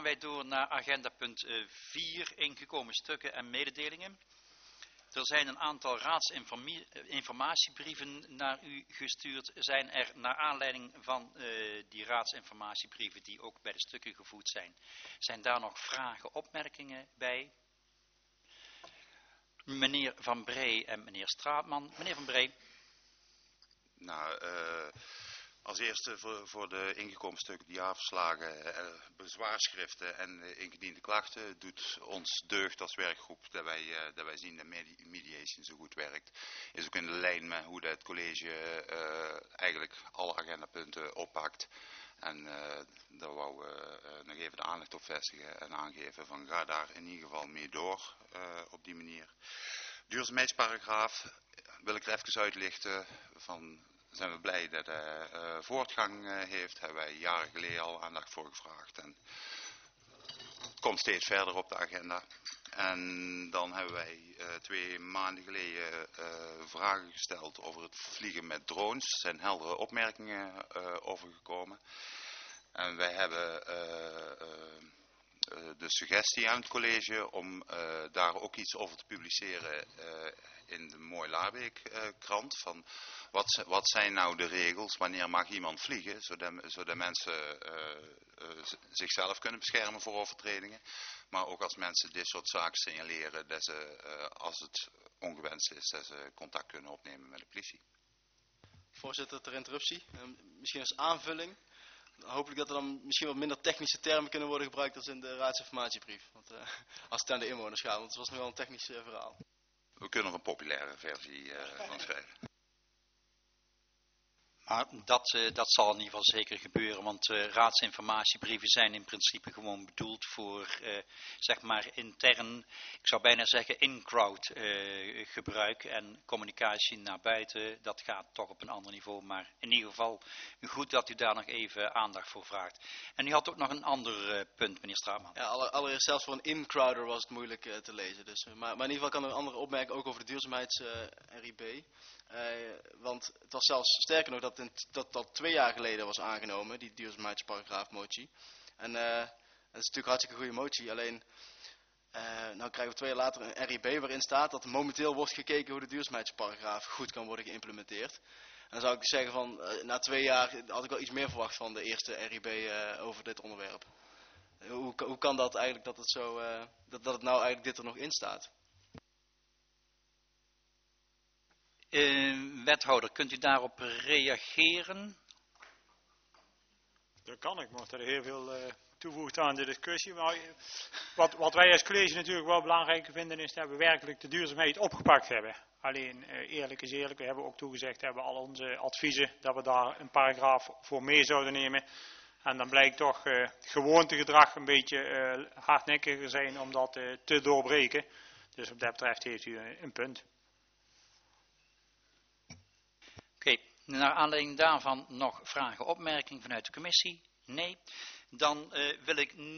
wij door naar agenda punt 4, ingekomen stukken en mededelingen. Er zijn een aantal raadsinformatiebrieven naar u gestuurd. Zijn er naar aanleiding van die raadsinformatiebrieven die ook bij de stukken gevoed zijn daar nog vragen, opmerkingen bij? Meneer Van Bree en meneer Straatman. Meneer Van Bree. Nou, als eerste voor de ingekomen stukken, de jaarverslagen, bezwaarschriften en ingediende klachten doet ons deugd als werkgroep dat wij zien dat mediation zo goed werkt. Is ook in de lijn met hoe het college eigenlijk alle agendapunten oppakt. En daar wou we nog even de aandacht op vestigen en aangeven van ga daar in ieder geval mee door op die manier. Duurzaamheidsparagraaf wil ik er even uitlichten van... Zijn we blij dat hij voortgang heeft. Hebben wij jaren geleden al aandacht voor gevraagd. En het komt steeds verder op de agenda. En dan hebben wij 2 maanden geleden vragen gesteld over het vliegen met drones. Er zijn heldere opmerkingen over gekomen. En wij hebben de suggestie aan het college om daar ook iets over te publiceren in de Mooi Laarbeek krant. Van wat zijn nou de regels, wanneer mag iemand vliegen, zodat mensen zichzelf kunnen beschermen voor overtredingen. Maar ook als mensen dit soort zaken signaleren, dat ze, als het ongewenst is, dat ze contact kunnen opnemen met de politie. Voorzitter, ter interruptie. Misschien als aanvulling. Hopelijk dat er dan misschien wat minder technische termen kunnen worden gebruikt als in de raadsinformatiebrief. Want, als het aan de inwoners gaat, want het was nu wel een technisch verhaal. We kunnen er een populaire versie van schrijven. Maar dat zal in ieder geval zeker gebeuren, want raadsinformatiebrieven zijn in principe gewoon bedoeld voor, zeg maar, intern, ik zou bijna zeggen in-crowd gebruik en communicatie naar buiten, dat gaat toch op een ander niveau, maar in ieder geval goed dat u daar nog even aandacht voor vraagt. En u had ook nog een ander punt, meneer Straatman. Ja, allereerst zelfs voor een in-crowder was het moeilijk te lezen, dus, maar in ieder geval kan er een andere opmerking ook over de duurzaamheids-RIB. Want het was zelfs sterker nog dat 2 jaar geleden was aangenomen, die duurzaamheidsparagraaf motie. En dat is natuurlijk een hartstikke goede motie, alleen nou krijgen we 2 jaar later een RIB waarin staat dat er momenteel wordt gekeken hoe de duurzaamheidsparagraaf goed kan worden geïmplementeerd. En dan zou ik zeggen van, na 2 jaar had ik wel iets meer verwacht van de eerste RIB over dit onderwerp. Hoe kan dat eigenlijk dat het nou eigenlijk dit er nog in staat? Wethouder, kunt u daarop reageren? Dat kan ik, maar er heel veel toevoegt aan de discussie. Maar wat wij als college natuurlijk wel belangrijk vinden is dat we werkelijk de duurzaamheid opgepakt hebben. Alleen eerlijk is eerlijk, we hebben ook toegezegd, hebben al onze adviezen dat we daar een paragraaf voor mee zouden nemen. En dan blijkt toch gewoontegedrag een beetje hardnekkiger zijn om dat te doorbreken. Dus wat dat betreft heeft u een punt. Oké, naar aanleiding daarvan nog vragen, opmerkingen vanuit de commissie? Nee. Dan wil ik